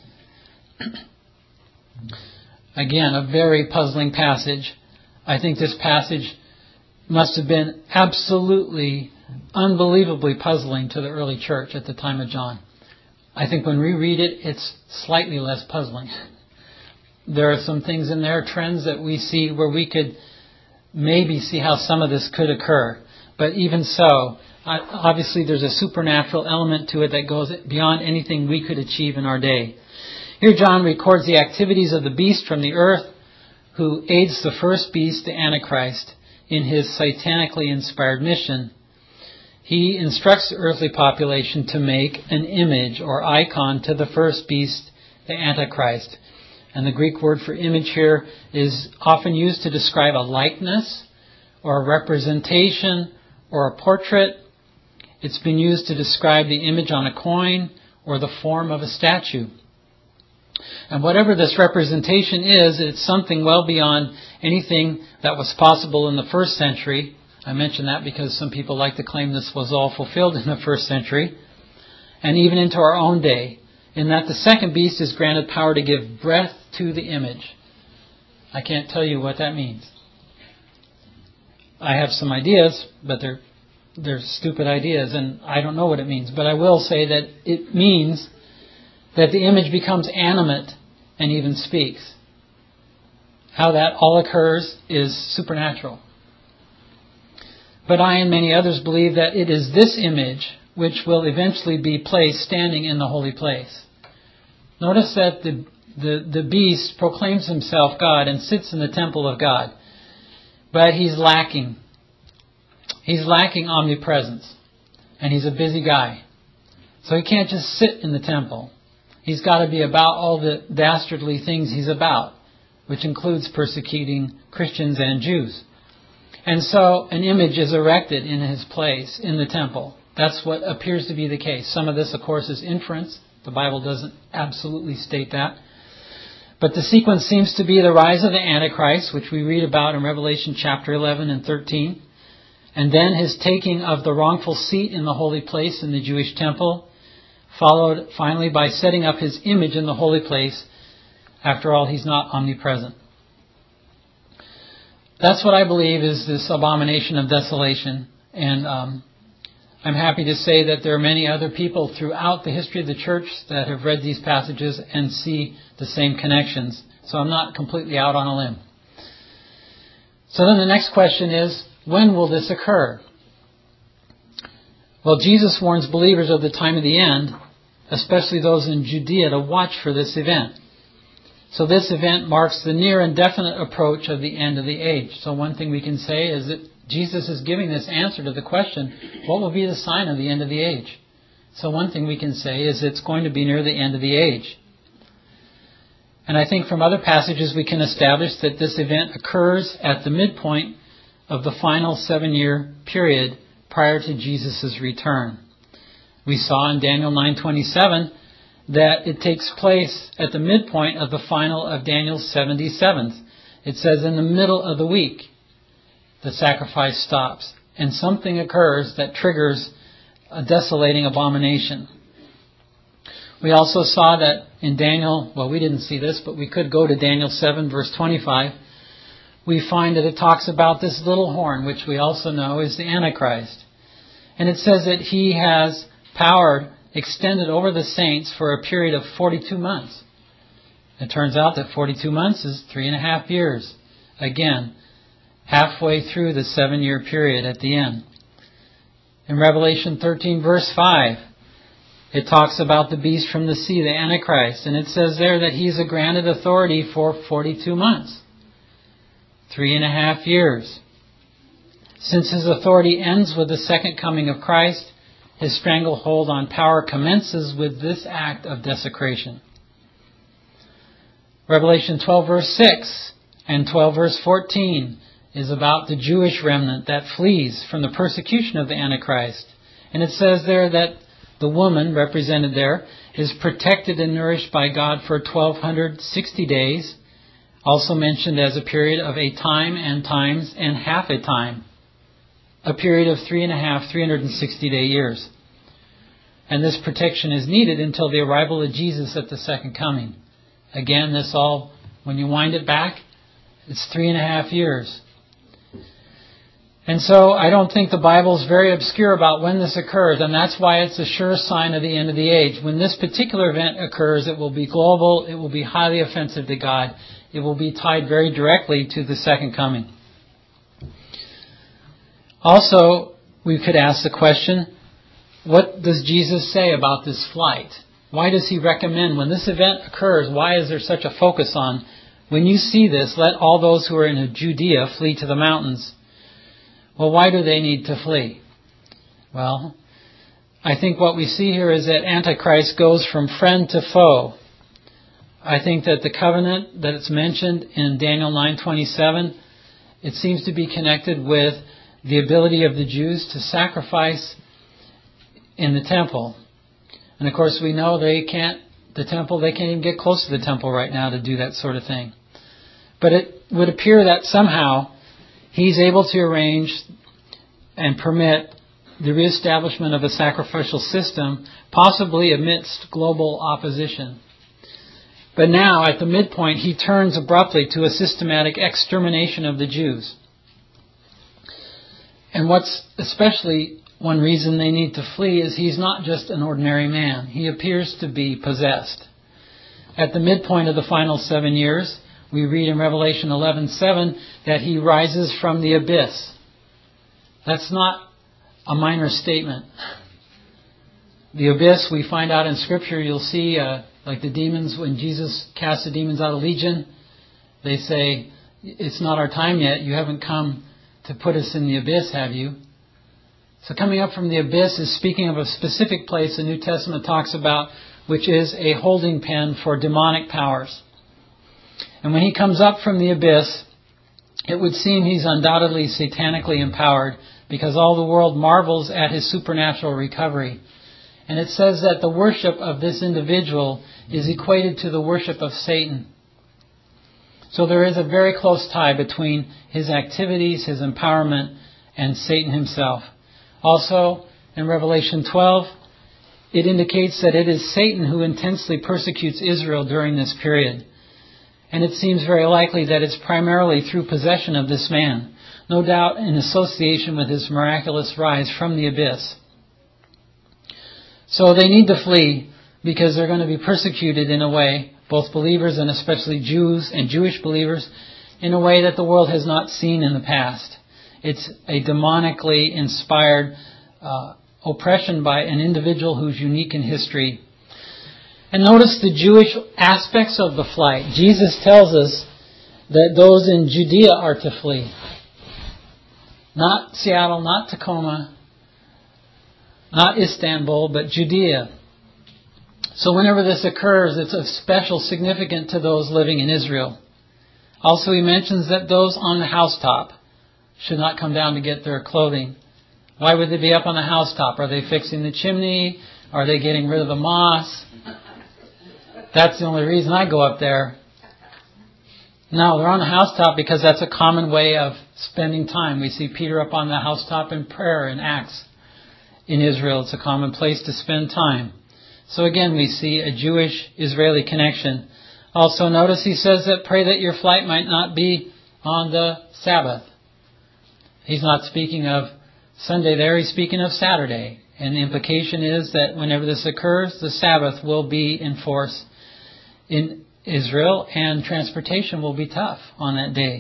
Again, a very puzzling passage. I think this passage must have been absolutely, unbelievably puzzling to the early church at the time of John. I think when we read it, it's slightly less puzzling. There are some things in there, trends that we see where we could maybe see how some of this could occur. But even so, obviously there's a supernatural element to it that goes beyond anything we could achieve in our day. Here John records the activities of the beast from the earth, who aids the first beast, the Antichrist, in his satanically inspired mission. He instructs the earthly population to make an image or icon to the first beast, the Antichrist. And the Greek word for image here is often used to describe a likeness or a representation or a portrait. It's been used to describe the image on a coin or the form of a statue. And whatever this representation is, it's something well beyond anything that was possible in the first century. I mention that because some people like to claim this was all fulfilled in the first century. And even into our own day, in that the second beast is granted power to give breath to the image. I can't tell you what that means. I have some ideas, but they're they're stupid ideas, and I don't know what it means. But I will say that it means that the image becomes animate and even speaks. How that all occurs is supernatural. But I and many others believe that it is this image which will eventually be placed standing in the holy place. Notice that the, the, the beast proclaims himself God and sits in the temple of God. But he's lacking. He's lacking omnipresence. And he's a busy guy. So he can't just sit in the temple. He's got to be about all the dastardly things he's about, which includes persecuting Christians and Jews. And so an image is erected in his place in the temple. That's what appears to be the case. Some of this, of course, is inference. The Bible doesn't absolutely state that. But the sequence seems to be the rise of the Antichrist, which we read about in Revelation chapter eleven and thirteen. And then his taking of the wrongful seat in the holy place in the Jewish temple, followed finally by setting up his image in the holy place. After all, he's not omnipresent. That's what I believe is this abomination of desolation. And um, I'm happy to say that there are many other people throughout the history of the church that have read these passages and see the same connections. So I'm not completely out on a limb. So then the next question is, when will this occur? Well, Jesus warns believers of the time of the end, especially those in Judea, to watch for this event. So this event marks the near and definite approach of the end of the age. So one thing we can say is that Jesus is giving this answer to the question, what will be the sign of the end of the age? So one thing we can say is it's going to be near the end of the age. And I think from other passages we can establish that this event occurs at the midpoint of the final seven-year period prior to Jesus' return. We saw in Daniel nine twenty-seven that it takes place at the midpoint of the final of Daniel's seventy-seventh. It says in the middle of the week, the sacrifice stops, and something occurs that triggers a desolating abomination. We also saw that in Daniel, well, we didn't see this, but we could go to Daniel seven, verse twenty-five. We find that it talks about this little horn, which we also know is the Antichrist. And it says that he has power extended over the saints for a period of forty-two months. It turns out that forty-two months is three and a half years. Again, halfway through the seven-year period at the end. In Revelation thirteen, verse five, it talks about the beast from the sea, the Antichrist. And it says there that he's granted authority for forty-two months. Three and a half years. Since his authority ends with the second coming of Christ, his stranglehold on power commences with this act of desecration. Revelation twelve verse six and twelve verse fourteen is about the Jewish remnant that flees from the persecution of the Antichrist. And it says there that the woman represented there is protected and nourished by God for twelve sixty days, also mentioned as a period of a time and times and half a time. A period of three and a half, three hundred sixty day years. And this protection is needed until the arrival of Jesus at the second coming. Again, this all, when you wind it back, it's three and a half years. And so I don't think the Bible is very obscure about when this occurs, and that's why it's a sure sign of the end of the age. When this particular event occurs, it will be global, it will be highly offensive to God, it will be tied very directly to the second coming. Also, we could ask the question, what does Jesus say about this flight? Why does he recommend, when this event occurs, why is there such a focus on, when you see this, let all those who are in Judea flee to the mountains? Well, why do they need to flee? Well, I think what we see here is that Antichrist goes from friend to foe. I think that the covenant that it's mentioned in Daniel nine twenty-seven, it seems to be connected with the ability of the Jews to sacrifice in the temple. And of course we know they can't, the temple, they can't even get close to the temple right now to do that sort of thing. But it would appear that somehow he's able to arrange and permit the reestablishment of a sacrificial system, possibly amidst global opposition. But now, at the midpoint, he turns abruptly to a systematic extermination of the Jews. And what's especially one reason they need to flee is he's not just an ordinary man. He appears to be possessed. At the midpoint of the final seven years, we read in Revelation eleven seven that he rises from the abyss. That's not a minor statement. The abyss, we find out in Scripture, you'll see, uh, like the demons, when Jesus cast the demons out of Legion, they say, it's not our time yet. You haven't come to put us in the abyss, have you? So coming up from the abyss is speaking of a specific place the New Testament talks about, which is a holding pen for demonic powers. And when he comes up from the abyss, it would seem he's undoubtedly satanically empowered, because all the world marvels at his supernatural recovery. And it says that the worship of this individual is equated to the worship of Satan. So there is a very close tie between his activities, his empowerment, and Satan himself. Also, in Revelation twelve, it indicates that it is Satan who intensely persecutes Israel during this period. And it seems very likely that it's primarily through possession of this man, no doubt in association with his miraculous rise from the abyss. So they need to flee because they're going to be persecuted in a way, both believers and especially Jews and Jewish believers, in a way that the world has not seen in the past. It's a demonically inspired uh, oppression by an individual who's unique in history. And notice the Jewish aspects of the flight. Jesus tells us that those in Judea are to flee. Not Seattle, not Tacoma, not Istanbul, but Judea. So whenever this occurs, it's of special significance to those living in Israel. Also, he mentions that those on the housetop should not come down to get their clothing. Why would they be up on the housetop? Are they fixing the chimney? Are they getting rid of the moss? That's the only reason I go up there. No, they're on the housetop because that's a common way of spending time. We see Peter up on the housetop in prayer in Acts. In Israel, it's a common place to spend time. So again, we see a Jewish-Israeli connection. Also notice he says that pray that your flight might not be on the Sabbath. He's not speaking of Sunday there, he's speaking of Saturday. And the implication is that whenever this occurs, the Sabbath will be in force in Israel, and transportation will be tough on that day.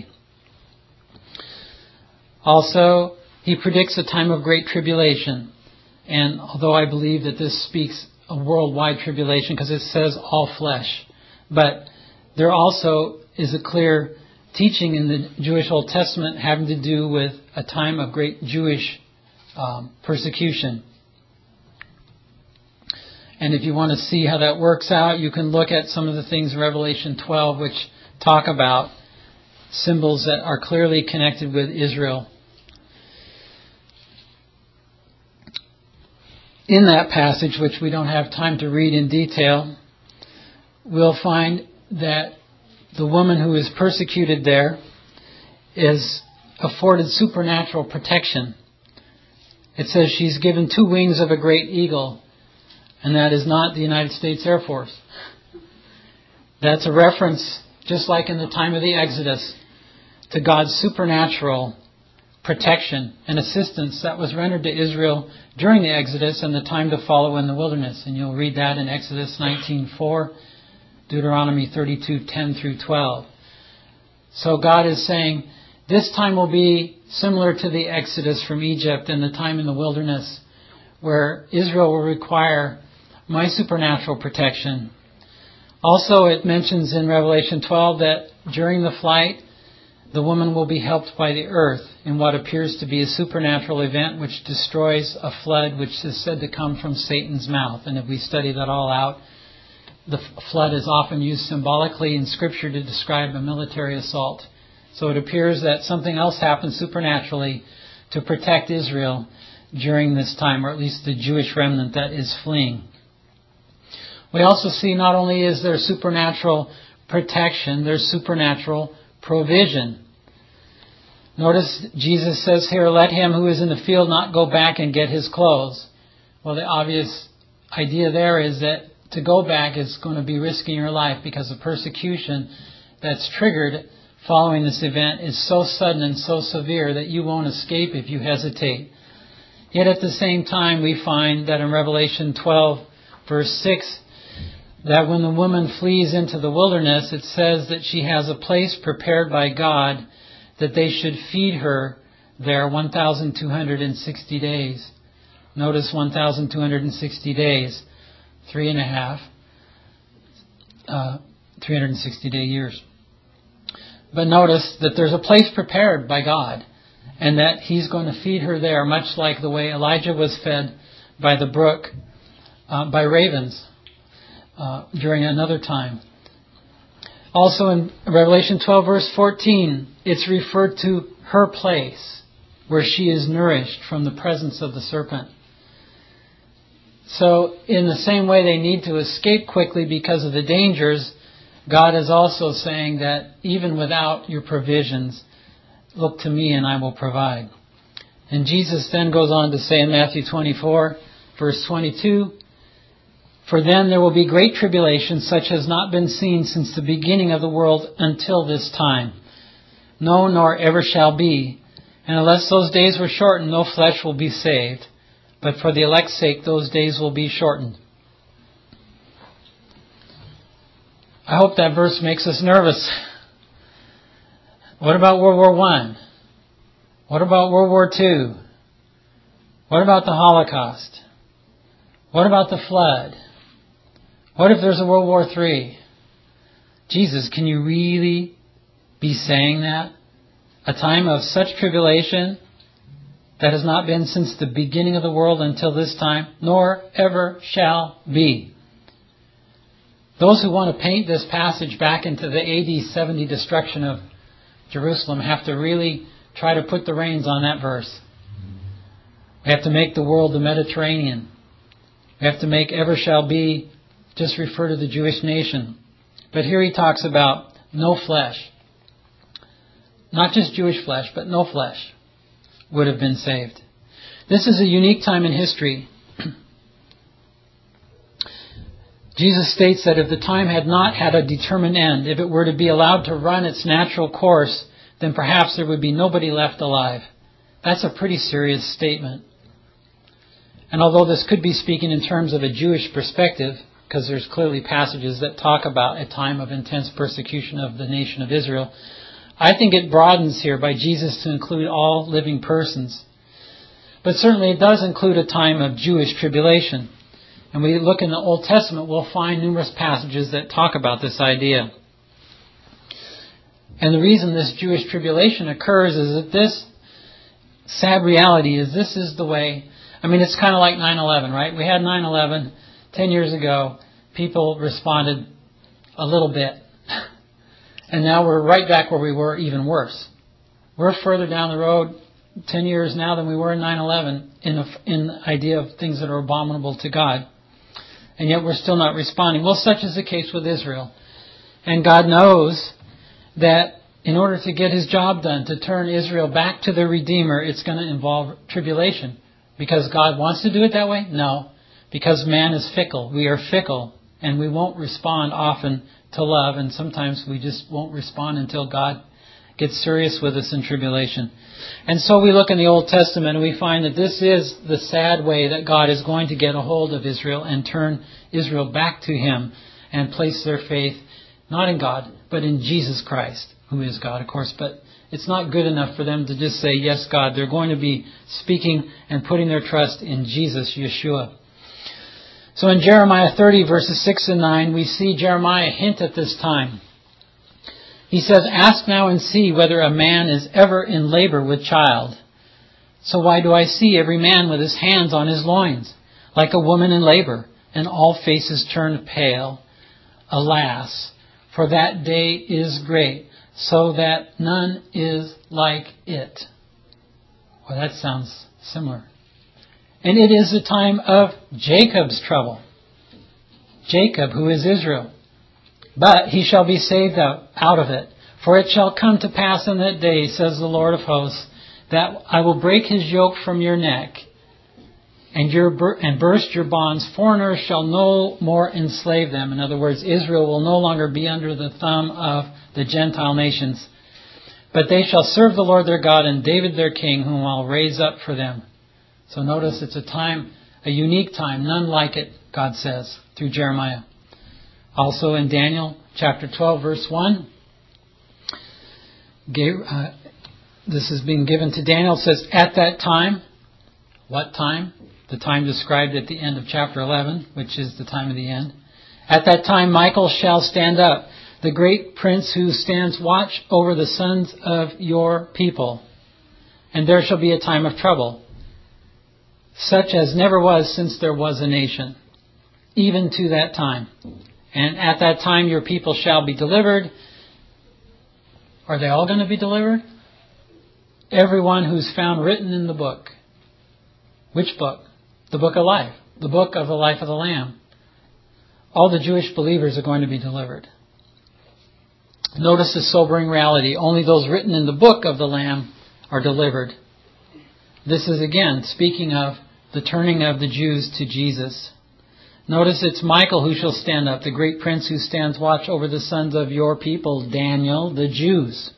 Also, he predicts a time of great tribulation. And although I believe that this speaks a worldwide tribulation, because it says all flesh, but there also is a clear teaching in the Jewish Old Testament having to do with a time of great Jewish um, persecution. And if you want to see how that works out, you can look at some of the things in Revelation twelve which talk about symbols that are clearly connected with Israel. In that passage, which we don't have time to read in detail, we'll find that the woman who is persecuted there is afforded supernatural protection. It says she's given two wings of a great eagle, and that is not the United States Air Force. That's a reference, just like in the time of the Exodus, to God's supernatural protection and assistance that was rendered to Israel during the Exodus and the time to follow in the wilderness. And you'll read that in Exodus nineteen four, Deuteronomy thirty-two ten through twelve. So God is saying, this time will be similar to the Exodus from Egypt and the time in the wilderness, where Israel will require my supernatural protection. Also, it mentions in Revelation twelve that during the flight, the woman will be helped by the earth in what appears to be a supernatural event which destroys a flood which is said to come from Satan's mouth. And if we study that all out, the flood is often used symbolically in Scripture to describe a military assault. So it appears that something else happens supernaturally to protect Israel during this time, or at least the Jewish remnant that is fleeing. We also see not only is there supernatural protection, there's supernatural provision. Notice Jesus says here, let him who is in the field not go back and get his clothes. Well, the obvious idea there is that to go back is going to be risking your life, because the persecution that's triggered following this event is so sudden and so severe that you won't escape if you hesitate. Yet at the same time, we find that in Revelation twelve, verse six, that when the woman flees into the wilderness, it says that she has a place prepared by God that they should feed her there one thousand two hundred sixty days. Notice one thousand two hundred sixty days, three and a half, uh, three hundred sixty day years. But notice that there's a place prepared by God, and that He's going to feed her there, much like the way Elijah was fed by the brook, uh, by ravens. Uh, during another time. Also in Revelation twelve, verse fourteen, it's referred to her place where she is nourished from the presence of the serpent. So in the same way they need to escape quickly because of the dangers, God is also saying that even without your provisions, look to me and I will provide. And Jesus then goes on to say in Matthew twenty-four, verse twenty-two, for then there will be great tribulation, such as not been seen since the beginning of the world until this time. No, nor ever shall be. And unless those days were shortened, no flesh will be saved. But for the elect's sake, those days will be shortened. I hope that verse makes us nervous. What about World War One? What about World War Two? What about the Holocaust? What about the flood? What if there's a World War Three? Jesus, can you really be saying that? A time of such tribulation that has not been since the beginning of the world until this time, nor ever shall be. Those who want to paint this passage back into the A D seventy destruction of Jerusalem have to really try to put the reins on that verse. We have to make the world the Mediterranean. We have to make ever shall be just refer to the Jewish nation. But here he talks about no flesh. Not just Jewish flesh, but no flesh would have been saved. This is a unique time in history. Jesus states that if the time had not had a determined end, if it were to be allowed to run its natural course, then perhaps there would be nobody left alive. That's a pretty serious statement. And although this could be speaking in terms of a Jewish perspective, because there's clearly passages that talk about a time of intense persecution of the nation of Israel, I think it broadens here by Jesus to include all living persons. But certainly it does include a time of Jewish tribulation. And we look in the Old Testament, we'll find numerous passages that talk about this idea. And the reason this Jewish tribulation occurs is that this sad reality is this is the way. I mean, it's kind of like nine eleven, right? We had nine eleven ten years ago. People responded a little bit. And now we're right back where we were, even worse. We're further down the road ten years now than we were in nine eleven in the, in the idea of things that are abominable to God. And yet we're still not responding. Well, such is the case with Israel. And God knows that in order to get His job done, to turn Israel back to the Redeemer, it's going to involve tribulation. Because God wants to do it that way? No. Because man is fickle. We are fickle. And we won't respond often to love. And sometimes we just won't respond until God gets serious with us in tribulation. And so we look in the Old Testament and we find that this is the sad way that God is going to get a hold of Israel and turn Israel back to Him and place their faith not in God, but in Jesus Christ, who is God, of course, but It's not good enough for them to just say, yes, God. They're going to be speaking and putting their trust in Jesus, Yeshua. So in Jeremiah thirty, verses six and nine, we see Jeremiah hint at this time. He says, ask now and see whether a man is ever in labor with child. So why do I see every man with his hands on his loins, like a woman in labor, and all faces turned pale? Alas, for that day is great, so that none is like it. Well, that sounds similar. And it is the time of Jacob's trouble. Jacob, who is Israel. But he shall be saved out, out of it. For it shall come to pass in that day, says the Lord of hosts, that I will break his yoke from your neck and your and burst your bonds. Foreigners shall no more enslave them. In other words, Israel will no longer be under the thumb of the Gentile nations. But they shall serve the Lord their God and David their king, whom I'll raise up for them. So notice it's a time, a unique time, none like it, God says, through Jeremiah. Also in Daniel chapter twelve, verse one, gave, uh, this is being given to Daniel. It says, at that time, what time? The time described at the end of chapter eleven, which is the time of the end. At that time Michael shall stand up, the great prince who stands watch over the sons of your people. And there shall be a time of trouble, such as never was since there was a nation, even to that time. And at that time your people shall be delivered. Are they all going to be delivered? Everyone who's found written in the book. Which book? The book of life. The book of the life of the Lamb. All the Jewish believers are going to be delivered. Notice the sobering reality. Only those written in the book of the Lamb are delivered. This is again speaking of the turning of the Jews to Jesus. Notice it's Michael who shall stand up, the great prince who stands watch over the sons of your people, Daniel, the Jews.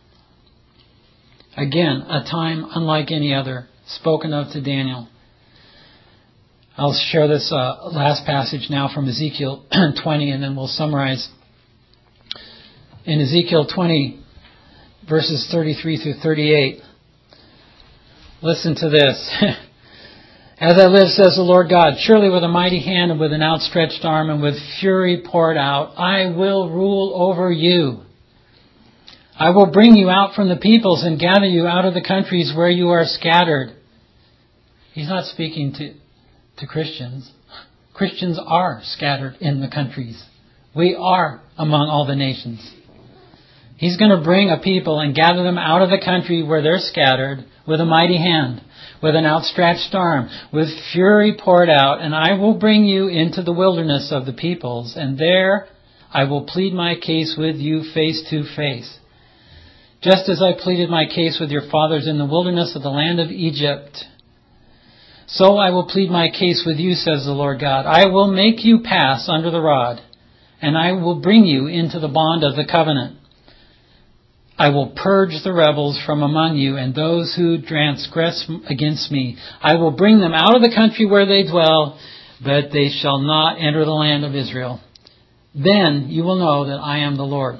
Again, a time unlike any other, spoken of to Daniel. I'll share this uh, last passage now from Ezekiel twenty, and then we'll summarize. In Ezekiel twenty, verses thirty-three through thirty-eight, listen to this. As I live, says the Lord God, surely with a mighty hand and with an outstretched arm and with fury poured out, I will rule over you. I will bring you out from the peoples and gather you out of the countries where you are scattered. He's not speaking to, to Christians. Christians are scattered in the countries. We are among all the nations. He's going to bring a people and gather them out of the country where they're scattered with a mighty hand, with an outstretched arm, with fury poured out, and I will bring you into the wilderness of the peoples, and there I will plead my case with you face to face. Just as I pleaded my case with your fathers in the wilderness of the land of Egypt, so I will plead my case with you, says the Lord God. I will make you pass under the rod, and I will bring you into the bond of the covenant. I will purge the rebels from among you and those who transgress against me. I will bring them out of the country where they dwell, but they shall not enter the land of Israel. Then you will know that I am the Lord.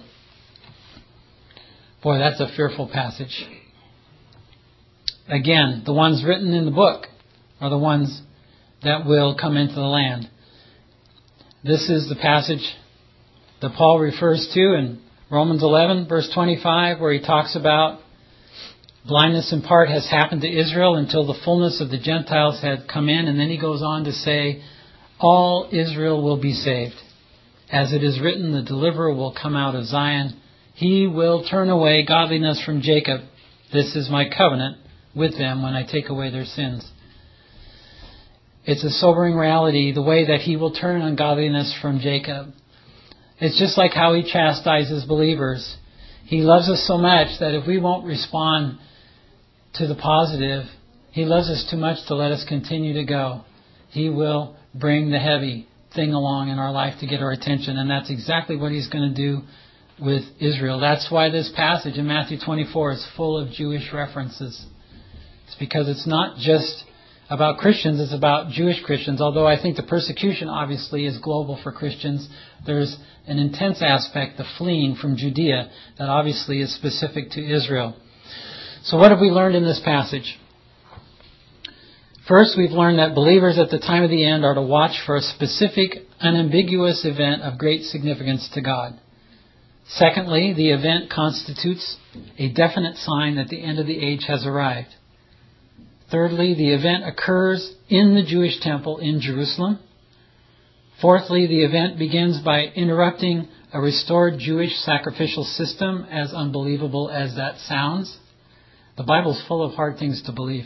Boy, that's a fearful passage. Again, the ones written in the book are the ones that will come into the land. This is the passage that Paul refers to in Romans eleven, verse twenty-five, where he talks about blindness in part has happened to Israel until the fullness of the Gentiles had come in. And then he goes on to say, all Israel will be saved. As it is written, the deliverer will come out of Zion. He will turn away godliness from Jacob. This is my covenant with them when I take away their sins. It's a sobering reality, the way that he will turn ungodliness from Jacob. It's just like how he chastises believers. He loves us so much that if we won't respond to the positive, he loves us too much to let us continue to go. He will bring the heavy thing along in our life to get our attention. And that's exactly what he's going to do with Israel. That's why this passage in Matthew twenty-four is full of Jewish references. It's because it's not just about Christians, it's about Jewish Christians. Although I think the persecution obviously is global for Christians, there's an intense aspect, the fleeing from Judea, that obviously is specific to Israel. So what have we learned in this passage? First, we've learned that believers at the time of the end are to watch for a specific, unambiguous event of great significance to God. Secondly, the event constitutes a definite sign that the end of the age has arrived. Thirdly, the event occurs in the Jewish temple in Jerusalem. Fourthly, the event begins by interrupting a restored Jewish sacrificial system, as unbelievable as that sounds. The Bible's full of hard things to believe.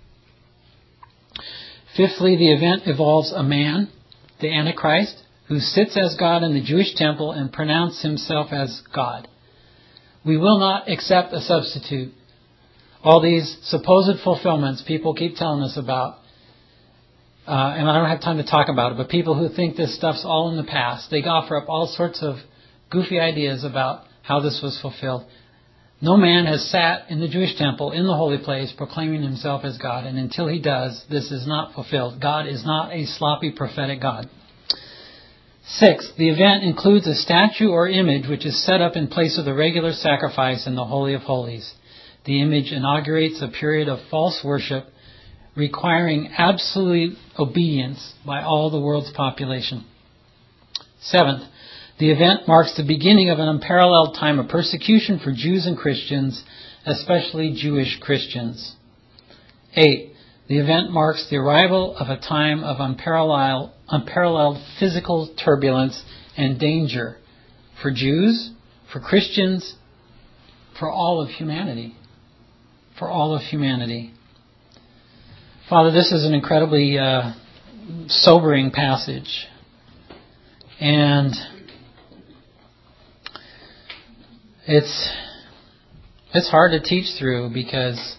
Fifthly, the event involves a man, the Antichrist, who sits as God in the Jewish temple and pronounces himself as God. We will not accept a substitute. All these supposed fulfillments people keep telling us about, uh, and I don't have time to talk about it, but people who think this stuff's all in the past, they offer up all sorts of goofy ideas about how this was fulfilled. No man has sat in the Jewish temple, in the holy place, proclaiming himself as God, and until he does, this is not fulfilled. God is not a sloppy prophetic God. Sixth, the event includes a statue or image which is set up in place of the regular sacrifice in the Holy of Holies. The image inaugurates a period of false worship requiring absolute obedience by all the world's population. Seventh, the event marks the beginning of an unparalleled time of persecution for Jews and Christians, especially Jewish Christians. Eight, the event marks the arrival of a time of unparalleled, unparalleled physical turbulence and danger for Jews, for Christians, for all of humanity. For all of humanity. Father, this is an incredibly uh, sobering passage. And it's it's hard to teach through because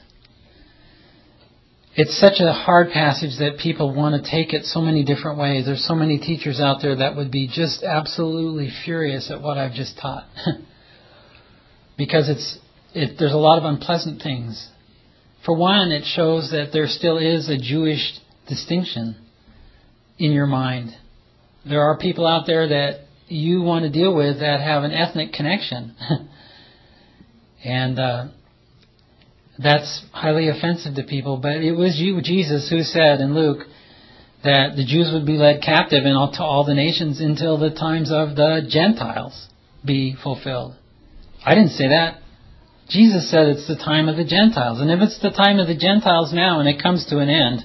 it's such a hard passage that people want to take it so many different ways. There's so many teachers out there that would be just absolutely furious at what I've just taught. Because it's it, there's a lot of unpleasant things. For one, it shows that there still is a Jewish distinction in your mind. There are people out there that you want to deal with that have an ethnic connection. and uh, that's highly offensive to people. But it was you, Jesus, who said in Luke that the Jews would be led captive and all, to all the nations until the times of the Gentiles be fulfilled. I didn't say that. Jesus said it's the time of the Gentiles. And if it's the time of the Gentiles now and it comes to an end,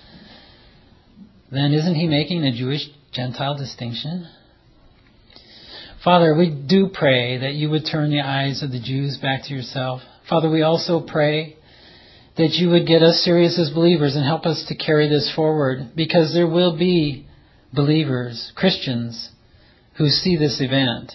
then isn't he making a Jewish-Gentile distinction? Father, we do pray that you would turn the eyes of the Jews back to yourself. Father, we also pray that you would get us serious as believers and help us to carry this forward, because there will be believers, Christians, who see this event.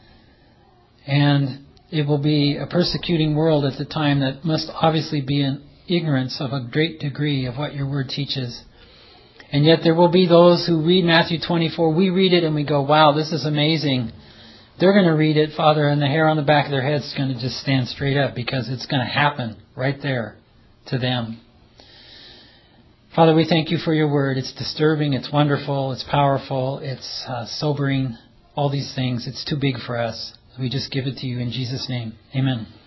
And it will be a persecuting world at the time that must obviously be in ignorance of a great degree of what your word teaches. And yet there will be those who read Matthew twenty-four. We read it and we go, wow, this is amazing. They're going to read it, Father, and the hair on the back of their head is going to just stand straight up because it's going to happen right there to them. Father, we thank you for your word. It's disturbing, it's wonderful, it's powerful, it's uh, sobering, all these things. It's too big for us. We just give it to you in Jesus' name. Amen.